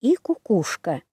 и кукушка.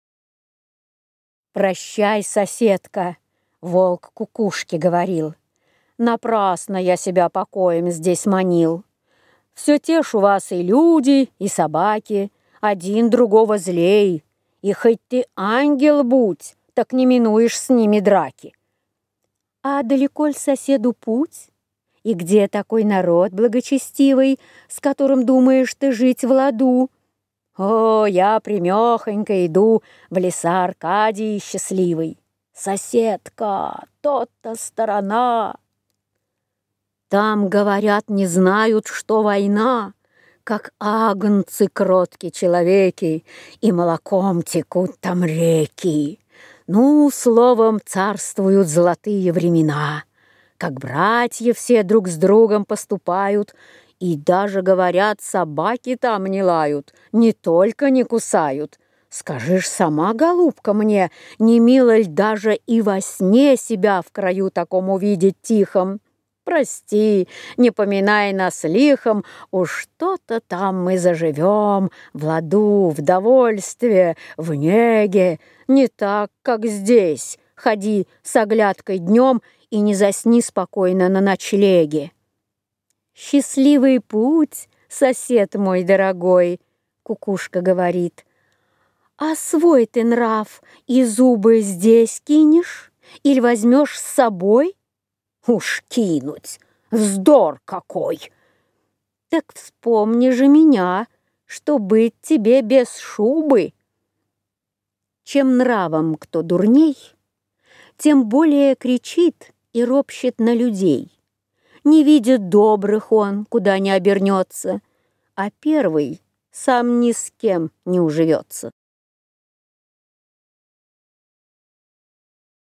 «Прощай, соседка!» — волк кукушке говорил. «Напрасно я себя покоем здесь манил. Все тешу вас и люди, и собаки, один другого злей, и хоть ты ангел будь, так не минуешь с ними драки. А далеко ль соседу путь? И где такой народ благочестивый, с которым думаешь ты жить в ладу? О, я примехонько иду в леса Аркадии счастливый. Соседка, тот-то сторона. Там, говорят, не знают, что война, как агнцы кроткие человеки, и молоком текут там реки. Ну, словом, царствуют золотые времена, как братья все друг с другом поступают, и даже, говорят, собаки там не лают, не только не кусают. Скажешь сама, голубка, мне, не мило ль даже и во сне себя в краю таком увидеть тихом? Прости, не поминай нас лихом, уж что-то там мы заживем в ладу, в довольстве, в неге, не так, как здесь. Ходи с оглядкой днем и не засни спокойно на ночлеге». «Счастливый путь, сосед мой дорогой», — кукушка говорит. «А свой ты нрав и зубы здесь кинешь или возьмешь с собой?» «Уж кинуть! Вздор какой!» «Так вспомни же меня, что быть тебе без шубы». Чем нравом кто дурней, тем более кричит и ропщет на людей. Не видит добрых он, куда ни обернется, а первый сам ни с кем не уживется.